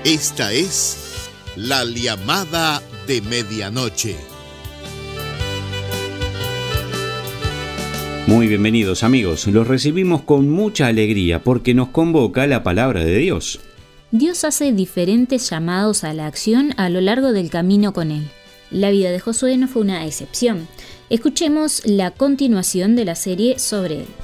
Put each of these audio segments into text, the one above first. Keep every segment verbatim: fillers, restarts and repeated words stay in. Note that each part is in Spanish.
Esta es la llamada de medianoche. Muy bienvenidos amigos, los recibimos con mucha alegría porque nos convoca la palabra de Dios. Dios hace diferentes llamados a la acción a lo largo del camino con Él. La vida de Josué no fue una excepción. Escuchemos la continuación de la serie sobre él.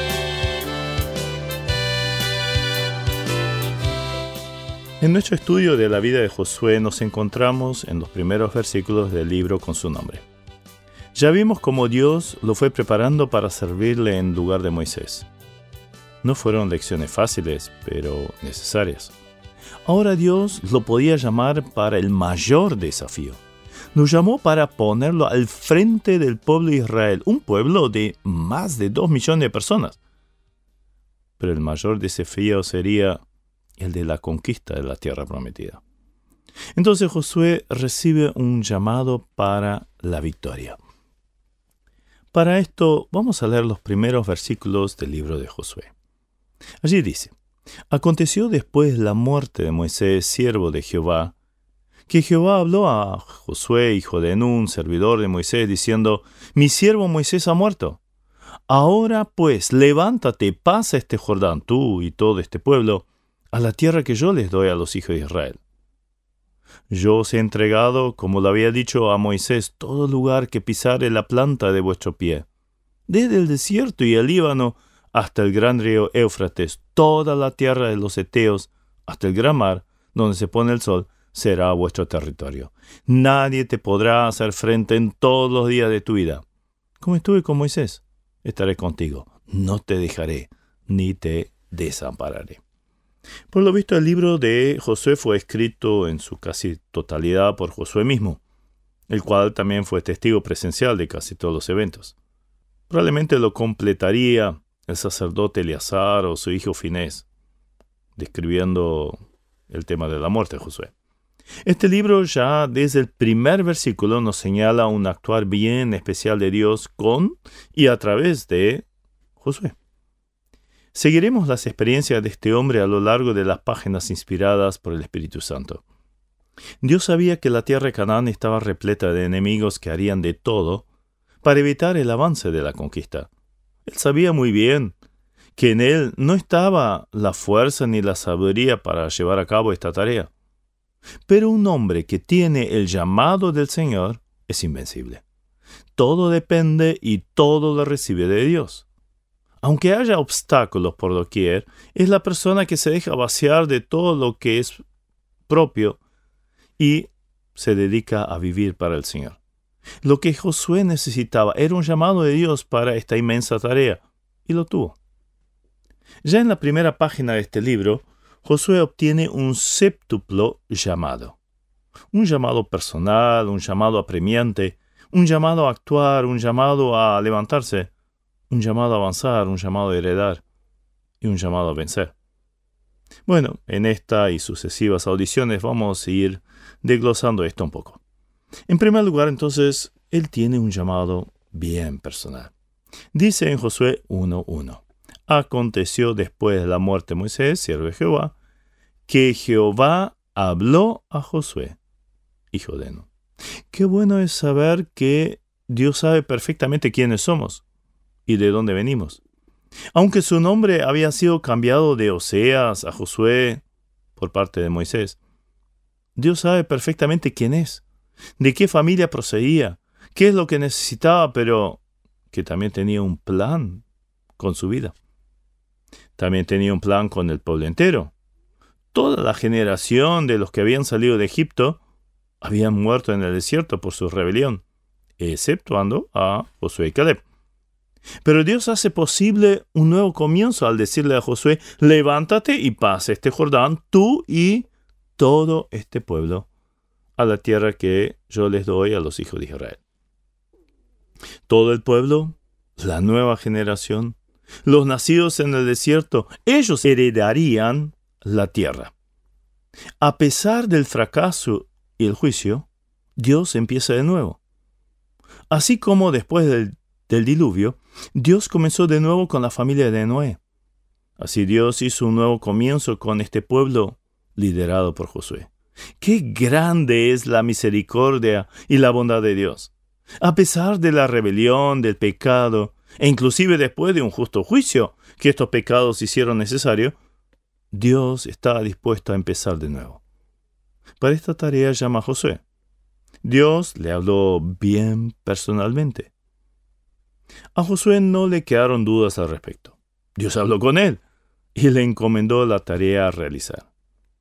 En nuestro estudio de la vida de Josué nos encontramos en los primeros versículos del libro con su nombre. Ya vimos cómo Dios lo fue preparando para servirle en lugar de Moisés. No fueron lecciones fáciles, pero necesarias. Ahora Dios lo podía llamar para el mayor desafío. Lo llamó para ponerlo al frente del pueblo de Israel, un pueblo de más de dos millones de personas. Pero el mayor desafío sería el de la conquista de la tierra prometida. Entonces Josué recibe un llamado para la victoria. Para esto vamos a leer los primeros versículos del libro de Josué. Allí dice: Aconteció después de la muerte de Moisés, siervo de Jehová, que Jehová habló a Josué, hijo de Nun, servidor de Moisés, diciendo: Mi siervo Moisés ha muerto. Ahora pues, levántate, pasa este Jordán, tú y todo este pueblo, a la tierra que yo les doy a los hijos de Israel. Yo os he entregado, como lo había dicho a Moisés, todo lugar que pisare la planta de vuestro pie, desde el desierto y el Líbano hasta el gran río Éufrates, toda la tierra de los heteos, hasta el gran mar, donde se pone el sol, será vuestro territorio. Nadie te podrá hacer frente en todos los días de tu vida. Como estuve con Moisés, estaré contigo. No te dejaré, ni te desampararé. Por lo visto, el libro de Josué fue escrito en su casi totalidad por Josué mismo, el cual también fue testigo presencial de casi todos los eventos. Probablemente lo completaría el sacerdote Eleazar o su hijo Finés, describiendo el tema de la muerte de Josué. Este libro ya desde el primer versículo nos señala un actuar bien especial de Dios con y a través de Josué. Seguiremos las experiencias de este hombre a lo largo de las páginas inspiradas por el Espíritu Santo. Dios sabía que la tierra de Canaán estaba repleta de enemigos que harían de todo para evitar el avance de la conquista. Él sabía muy bien que en él no estaba la fuerza ni la sabiduría para llevar a cabo esta tarea. Pero un hombre que tiene el llamado del Señor es invencible. Todo depende y todo lo recibe de Dios. Aunque haya obstáculos por doquier, es la persona que se deja vaciar de todo lo que es propio y se dedica a vivir para el Señor. Lo que Josué necesitaba era un llamado de Dios para esta inmensa tarea, y lo tuvo. Ya en la primera página de este libro, Josué obtiene un séptuplo llamado. Un llamado personal, un llamado apremiante, un llamado a actuar, un llamado a levantarse, un llamado a avanzar, un llamado a heredar y un llamado a vencer. Bueno, en esta y sucesivas audiciones vamos a ir desglosando esto un poco. En primer lugar, entonces, él tiene un llamado bien personal. Dice en Josué uno uno: Aconteció después de la muerte de Moisés, siervo de Jehová, que Jehová habló a Josué, hijo de Nun. Qué bueno es saber que Dios sabe perfectamente quiénes somos y de dónde venimos. Aunque su nombre había sido cambiado de Oseas a Josué por parte de Moisés, Dios sabe perfectamente quién es, de qué familia procedía, qué es lo que necesitaba, pero que también tenía un plan con su vida. También tenía un plan con el pueblo entero. Toda la generación de los que habían salido de Egipto habían muerto en el desierto por su rebelión, exceptuando a Josué y Caleb. Pero Dios hace posible un nuevo comienzo al decirle a Josué: levántate y pasa este Jordán, tú y todo este pueblo, a la tierra que yo les doy a los hijos de Israel. Todo el pueblo, la nueva generación, los nacidos en el desierto, ellos heredarían la tierra. A pesar del fracaso y el juicio, Dios empieza de nuevo. Así como después del, del diluvio, Dios comenzó de nuevo con la familia de Noé. Así Dios hizo un nuevo comienzo con este pueblo liderado por Josué. ¡Qué grande es la misericordia y la bondad de Dios! A pesar de la rebelión, del pecado, e inclusive después de un justo juicio que estos pecados hicieron necesario, Dios está dispuesto a empezar de nuevo. Para esta tarea llama a Josué. Dios le habló bien personalmente. A Josué no le quedaron dudas al respecto. Dios habló con él y le encomendó la tarea a realizar.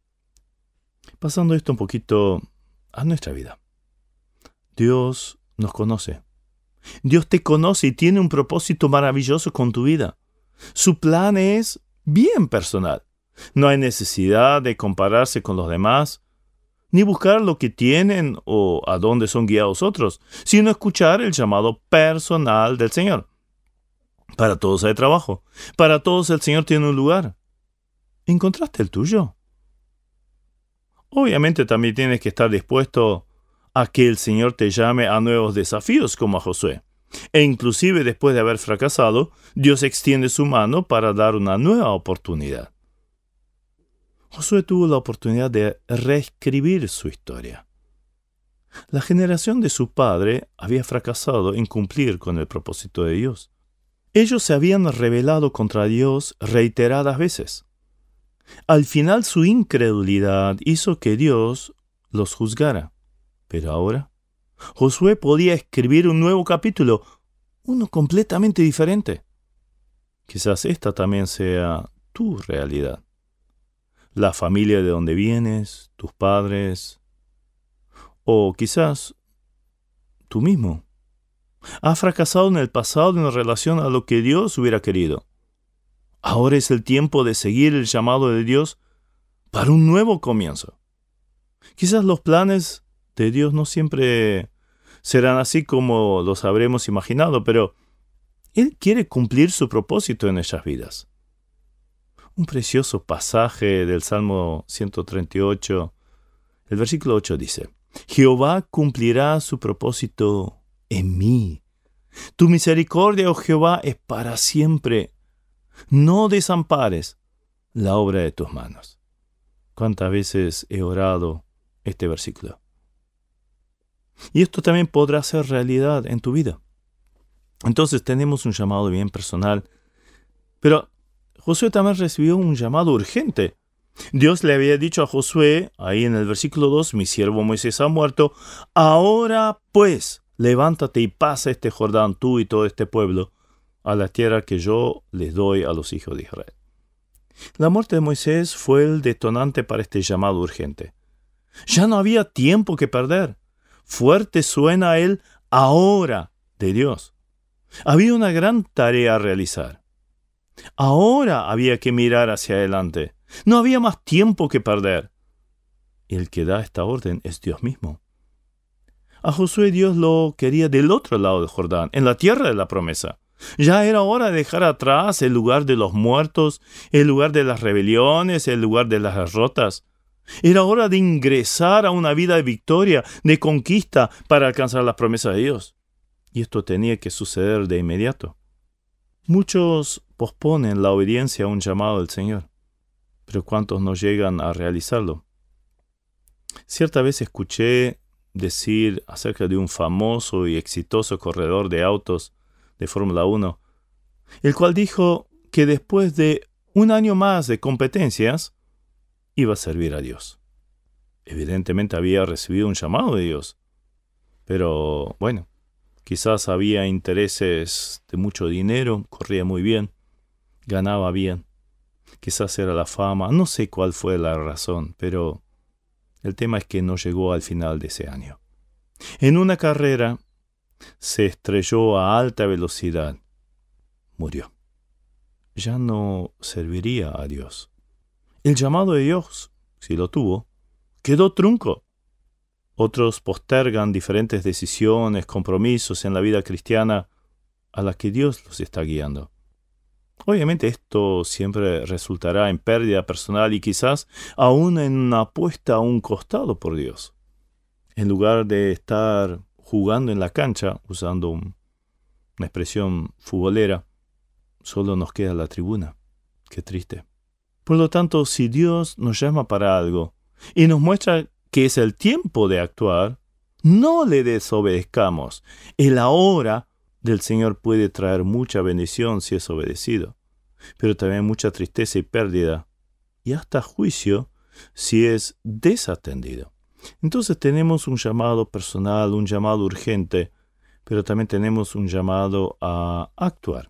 Pasando esto un poquito a nuestra vida. Dios nos conoce. Dios te conoce y tiene un propósito maravilloso con tu vida. Su plan es bien personal. No hay necesidad de compararse con los demás, ni buscar lo que tienen o a dónde son guiados otros, sino escuchar el llamado personal del Señor. Para todos hay trabajo. Para todos el Señor tiene un lugar. ¿Encontraste el tuyo? Obviamente también tienes que estar dispuesto a que el Señor te llame a nuevos desafíos como a Josué. E inclusive después de haber fracasado, Dios extiende su mano para dar una nueva oportunidad. Josué tuvo la oportunidad de reescribir su historia. La generación de su padre había fracasado en cumplir con el propósito de Dios. Ellos se habían rebelado contra Dios reiteradas veces. Al final su incredulidad hizo que Dios los juzgara. Pero ahora, Josué podía escribir un nuevo capítulo, uno completamente diferente. Quizás esta también sea tu realidad. La familia de donde vienes, tus padres, o quizás tú mismo. Has fracasado en el pasado en relación a lo que Dios hubiera querido. Ahora es el tiempo de seguir el llamado de Dios para un nuevo comienzo. Quizás los planes de Dios no siempre serán así como los habremos imaginado, pero Él quiere cumplir su propósito en nuestras vidas. Un precioso pasaje del Salmo ciento treinta y ocho, el versículo ocho dice: Jehová cumplirá su propósito en mí. Tu misericordia, oh Jehová, es para siempre. No desampares la obra de tus manos. ¿Cuántas veces he orado este versículo? Y esto también podrá ser realidad en tu vida. Entonces tenemos un llamado bien personal, pero Josué también recibió un llamado urgente. Dios le había dicho a Josué, ahí en el versículo dos, mi siervo Moisés ha muerto, ahora pues, levántate y pasa este Jordán, tú y todo este pueblo, a la tierra que yo les doy a los hijos de Israel. La muerte de Moisés fue el detonante para este llamado urgente. Ya no había tiempo que perder. Fuerte suena el ahora de Dios. Había una gran tarea a realizar. Ahora había que mirar hacia adelante. No había más tiempo que perder. Y el que da esta orden es Dios mismo. A Josué Dios lo quería del otro lado del Jordán, en la tierra de la promesa. Ya era hora de dejar atrás el lugar de los muertos, el lugar de las rebeliones, el lugar de las derrotas. Era hora de ingresar a una vida de victoria, de conquista, para alcanzar las promesas de Dios. Y esto tenía que suceder de inmediato. Muchos posponen la obediencia a un llamado del Señor, pero ¿cuántos no llegan a realizarlo? Cierta vez escuché decir acerca de un famoso y exitoso corredor de autos de Fórmula uno, el cual dijo que después de un año más de competencias, iba a servir a Dios. Evidentemente había recibido un llamado de Dios, pero bueno, quizás había intereses de mucho dinero, corría muy bien, ganaba bien, quizás era la fama, no sé cuál fue la razón, pero el tema es que no llegó al final de ese año. En una carrera se estrelló a alta velocidad, murió. Ya no serviría a Dios. El llamado de Dios, si lo tuvo, quedó trunco. Otros postergan diferentes decisiones, compromisos en la vida cristiana a las que Dios los está guiando. Obviamente esto siempre resultará en pérdida personal y quizás aún en una apuesta a un costado por Dios. En lugar de estar jugando en la cancha, usando un, una expresión futbolera, solo nos queda la tribuna. Qué triste. Por lo tanto, si Dios nos llama para algo y nos muestra que es el tiempo de actuar, no le desobedezcamos. El ahora del Señor puede traer mucha bendición si es obedecido, pero también mucha tristeza y pérdida, y hasta juicio si es desatendido. Entonces tenemos un llamado personal, un llamado urgente, pero también tenemos un llamado a actuar.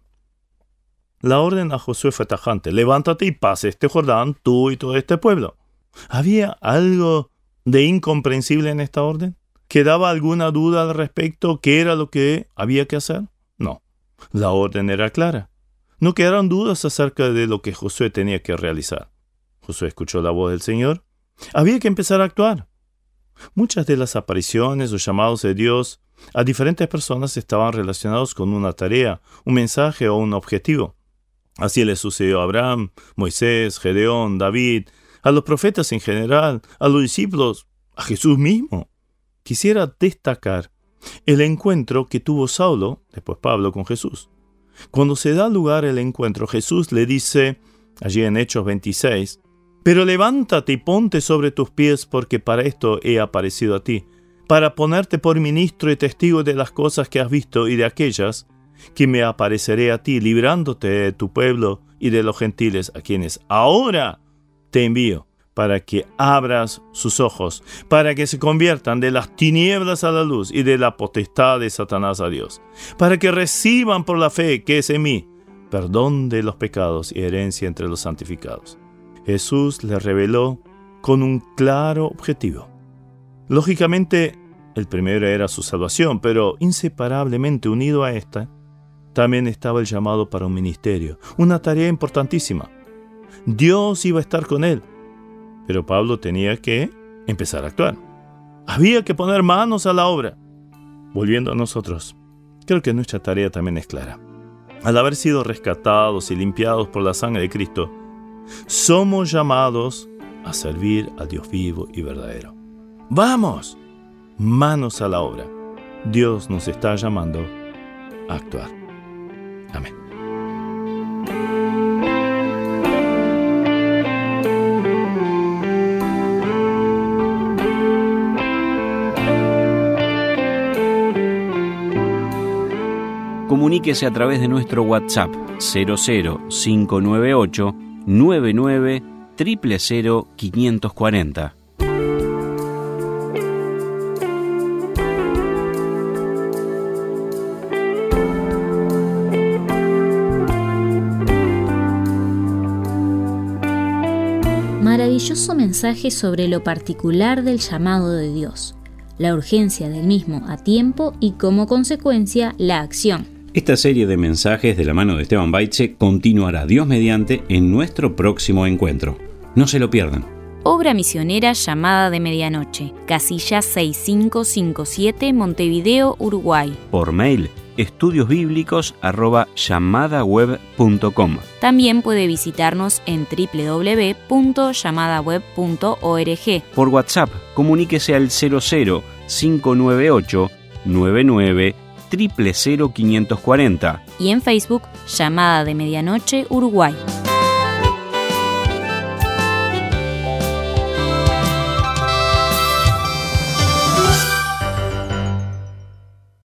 La orden a Josué fue tajante: levántate y pase este Jordán, tú y todo este pueblo. ¿Había algo de incomprensible en esta orden? ¿Quedaba alguna duda al respecto? ¿Qué era lo que había que hacer? No, la orden era clara. No quedaron dudas acerca de lo que Josué tenía que realizar. Josué escuchó la voz del Señor. Había que empezar a actuar. Muchas de las apariciones o llamados de Dios a diferentes personas estaban relacionados con una tarea, un mensaje o un objetivo. Así le sucedió a Abraham, Moisés, Gedeón, David, a los profetas en general, a los discípulos, a Jesús mismo. Quisiera destacar el encuentro que tuvo Saulo, después Pablo, con Jesús. Cuando se da lugar el encuentro, Jesús le dice, allí en Hechos veintiséis, «Pero levántate y ponte sobre tus pies, porque para esto he aparecido a ti, para ponerte por ministro y testigo de las cosas que has visto y de aquellas que me apareceré a ti, librándote de tu pueblo y de los gentiles a quienes ahora te envío, para que abras sus ojos, para que se conviertan de las tinieblas a la luz y de la potestad de Satanás a Dios, para que reciban por la fe que es en mí perdón de los pecados y herencia entre los santificados». Jesús le reveló con un claro objetivo. Lógicamente, el primero era su salvación, pero inseparablemente unido a esta, también estaba el llamado para un ministerio, una tarea importantísima. Dios iba a estar con él, pero Pablo tenía que empezar a actuar. Había que poner manos a la obra. Volviendo a nosotros, creo que nuestra tarea también es clara. Al haber sido rescatados y limpiados por la sangre de Cristo, somos llamados a servir a Dios vivo y verdadero. ¡Vamos! Manos a la obra. Dios nos está llamando a actuar. Amén. Comuníquese a través de nuestro WhatsApp cero cero cinco nueve ocho nueve nueve cero cero cero quinientos cuarenta. Maravilloso mensaje sobre lo particular del llamado de Dios, la urgencia del mismo a tiempo y como consecuencia la acción. Esta serie de mensajes de la mano de Esteban Baitze continuará, Dios mediante, en nuestro próximo encuentro. No se lo pierdan. Obra misionera Llamada de Medianoche, casilla seis cinco cinco siete, Montevideo, Uruguay. Por mail, estudiosbíblicos arroba llamadaweb punto com. También puede visitarnos en doble u doble u doble u punto llamadaweb punto org. Por WhatsApp, comuníquese al cero cero cinco nueve ocho nueve nueve cero cero cero quinientos cuarenta. Y en Facebook, Llamada de Medianoche, Uruguay.